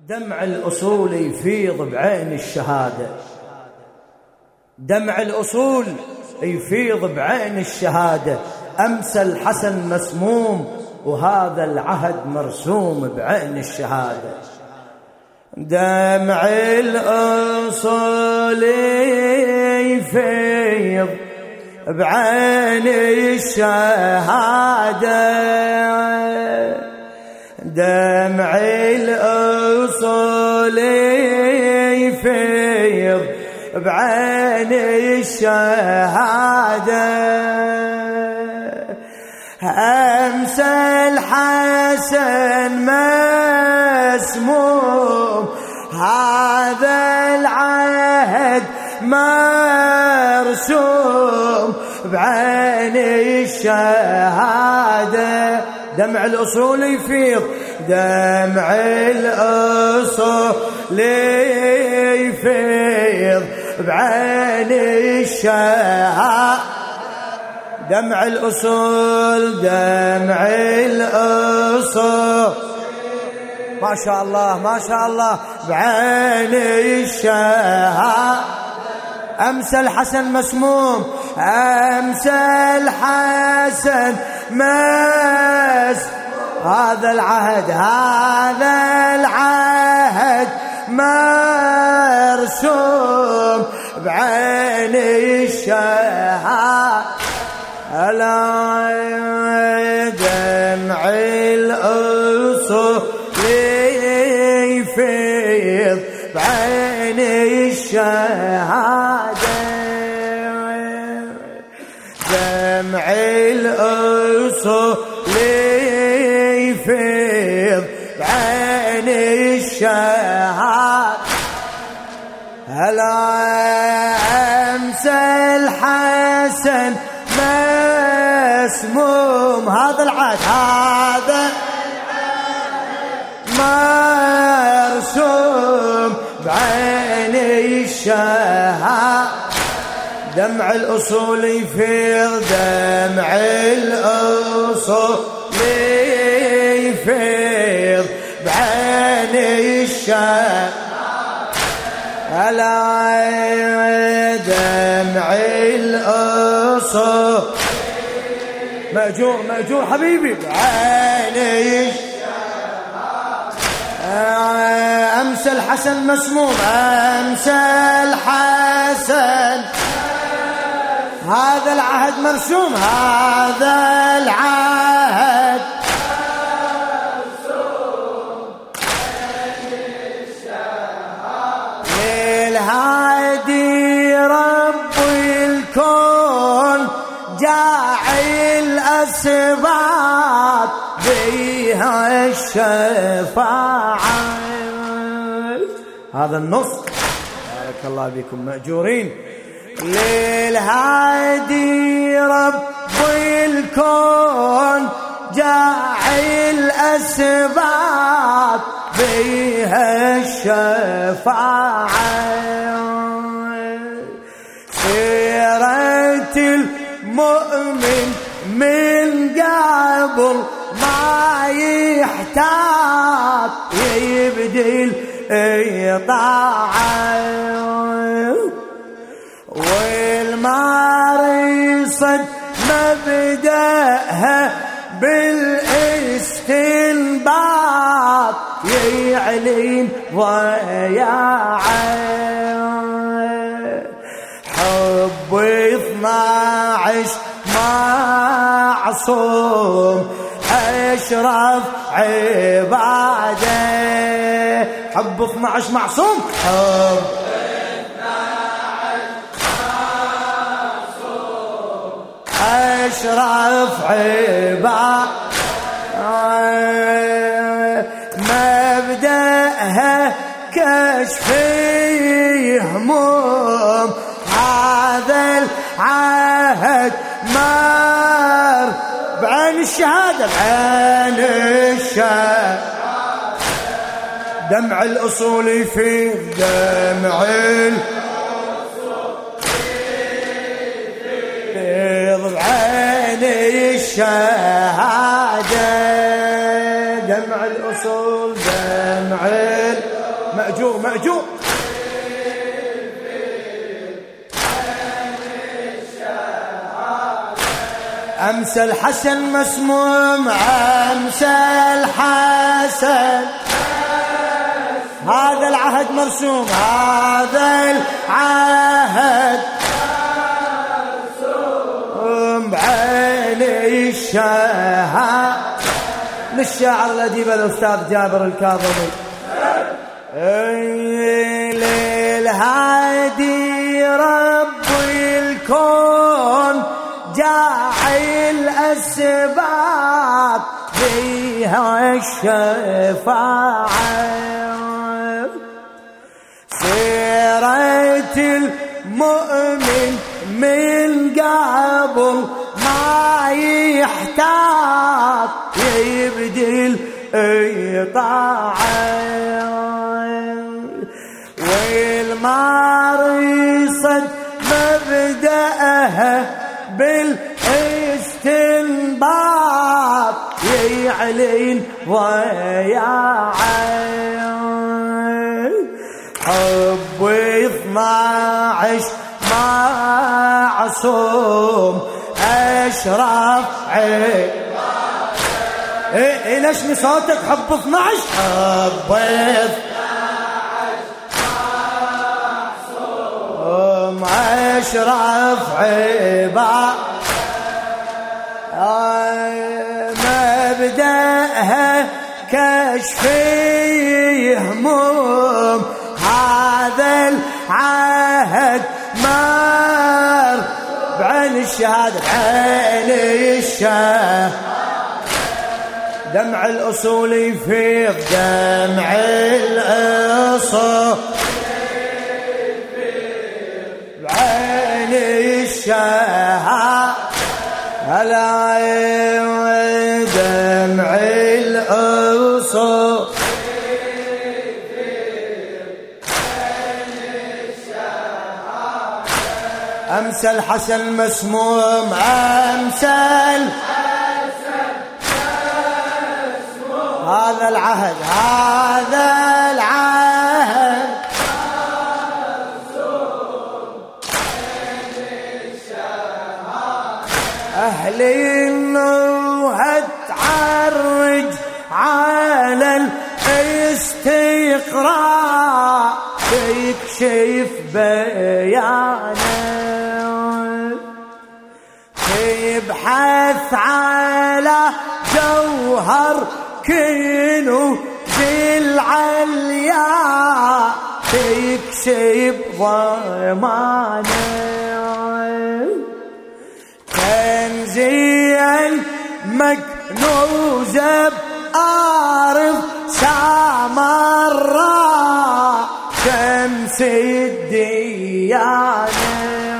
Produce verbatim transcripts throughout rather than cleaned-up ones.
دمع الأصول يفيض بعين الشهادة، دمع الأصول يفيض بعين الشهادة. أمسى الحسن مسموم وهذا العهد مرسوم بعين الشهادة. دمع الأصول يفيض بعين الشهادة، دمع الأصول يفيض بعين الشهادة. أمسى الحسن مسموم هذا العهد مرسوم بعين الشهادة. دمع الأصول يفيض، دمع الأصول يفيض بعين الشهادة. دمع الأصول دمع الأصول ما شاء الله ما شاء الله بعين الشهادة. أمسى الحسن مسموم، أمسى الحسن مس هذا العهد هذا العهد مرسوم بعين الشهادة. ألا دمع الأصول يفيض بعين الشهادة، دمع الأصول يفيض بعين الشهادة. هلا أمسى الحسن مسموم هذا العهد هذا مرسوم بعين الشهادة. دمع الأصول يفيض، دمع الأصول يفيض بعين الشهادة. هلا دمع الأصول مأجور مأجور حبيبي بعين الشهادة. أمسى الحسن مسموم، أمسى الحسن هذا العهد مرسوم هذا العهد مرسوم للهادي رب الكون جاعل الأسباب بيها الشفاعة. هذا النص بارك الله بكم مأجورين. للهادي رب الكون جاعل الأسباب بيها الشفاعة. سيرة المؤمن من قبل ما يحتاج يبدل إطاعة، والمارصد مبدأها بالاستنباط يعلن ضياعه. حب اثناعش معصوم أشرف عباده. حب اثناعش معصوم، حب أشرف عباد مبدأها كشف هموم هذا العهد مر بعين الشهادة بعين الشهادة. دمع الأصول يفيض، دمع بعين الشهادة. دمع الأصول دمع مأجور مأجور. أمسى الحسن مسموم أمسى الحسن هذا العهد مرسوم هذا العهد مرسوم بعين الشهادة. للشاعر الأديب الأستاذ جابر الكاظمي. للهادي رب الكون جاعل أسباب فيها الشفاعة سيرة المؤمن من قبل ما يحتاج يبدل طاعة والمارصد مبدأها بالاستنباط يعلن ضياعه حب اثناعش معصوم أشرف عين. إيه إيه ليش صوتك حب اثناعش حب اثناعش معصوم أشرف عبا مبدأها كشف هموم هذا العهد مر بعين الشهادة بعين الشهادة دمع الأصول يفيض دمع الأصول بعين الشهادة هلا دمع الأصول أمسى الحسن مسموم أمسى الحسن مسموم هذا العهد هذا العهد أهلي النوها تعرج على الاستقراء تكشف بيانه تبحث على جوهر كنوز العليا تكشف ضمانه تنزيل مكنوزة بأعرف سامراء شمس الديانة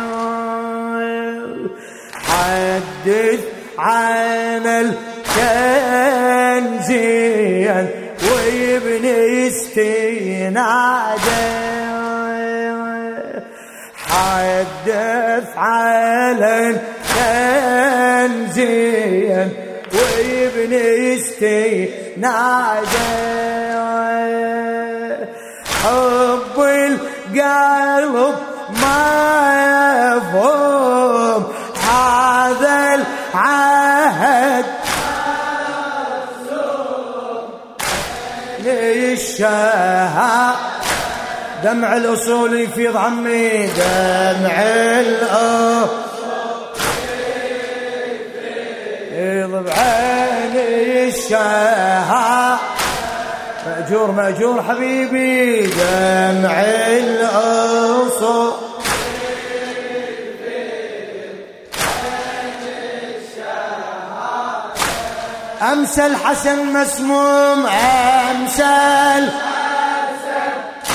حدث عن التنزيل ويبني استناده حدث على التنزيل ويبني استناده حب القلب ما يفهم هذا العهد للشهادة دمع الأصول يفيض عمي دمع الأصول يفيض بعين الشهادة مأجور مأجور حبيبي دمع الأصول أمسى الحسن مسموم أمسى الحسن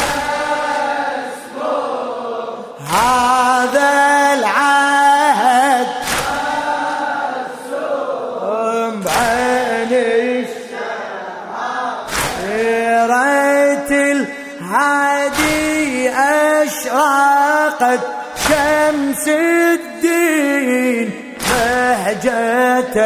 مسموم هذا العهد مسموم بعين الشهادة الهادي أشرقت شمس الدين بهجة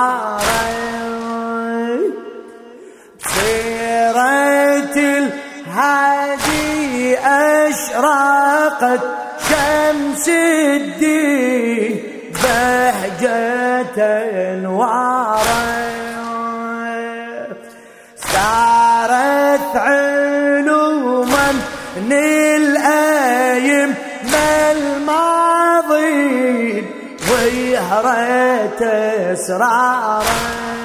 وعري سيرة بالهادي أشرقت شمس الدين بهجة أنواره، سارت علوما من الأيم الماضين ويهرت أسراره،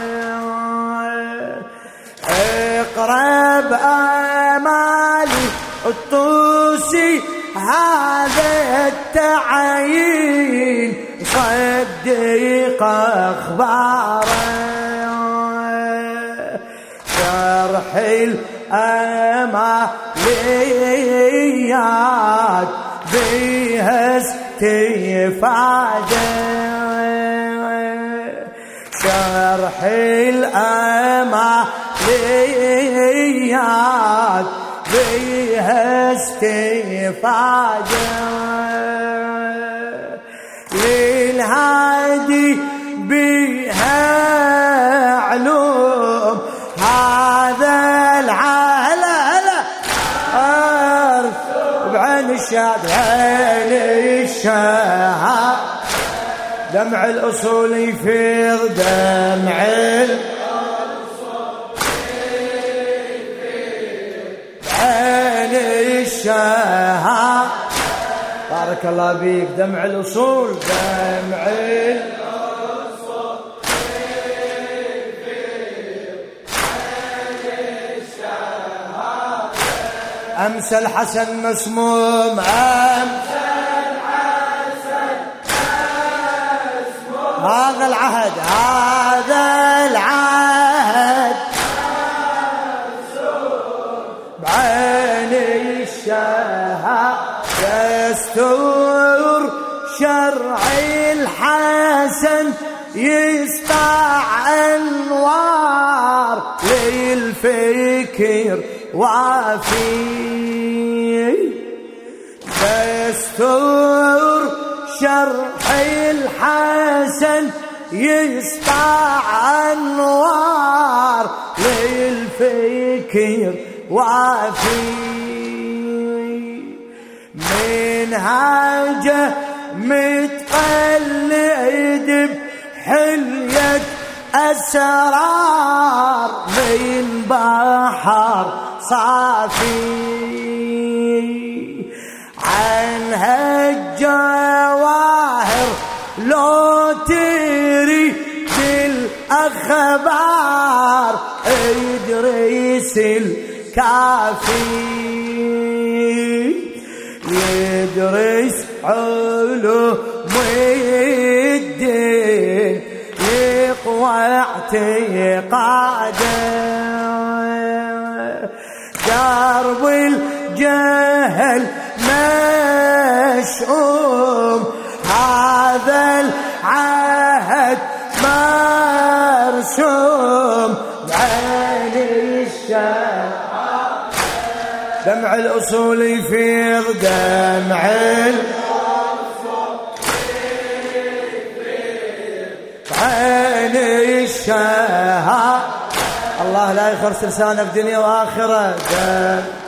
اقرب آمالي الطوسي هذا التعيين صدق أخباره، شرح الأماليات بها استفادة، شرح الأماليات بها استفادة، للهادي بها علوم هذا العالم أرث بعين الشهد عين الشهد، دمع الأصول يفيض دمع عين الشهد، بارك الله بيك. دمع الأصول دمع الأصول أمس الحسن مسموم، أمس الحسن مسموم، هذا العهد هذا العهد بعين الشهد، دستور شرع الحسن يسطع أنوار للفكر وافي، دستور شرع الحسن يسطع أنوار للفكر وافي، منهاجه متقلد بحلية أسرار من بحر صافي، عنها الجواهر لو تريد الأخبار إدريس الكافي، يدرس علوم الدين يقوى اعتقاده، درب الجهل مشؤوم هذا العهد مرسوم بعين الشهد، دمع الأصول يفيض دمع عين الشهد، الله لا يخرس لسانه في دنيا وآخرة.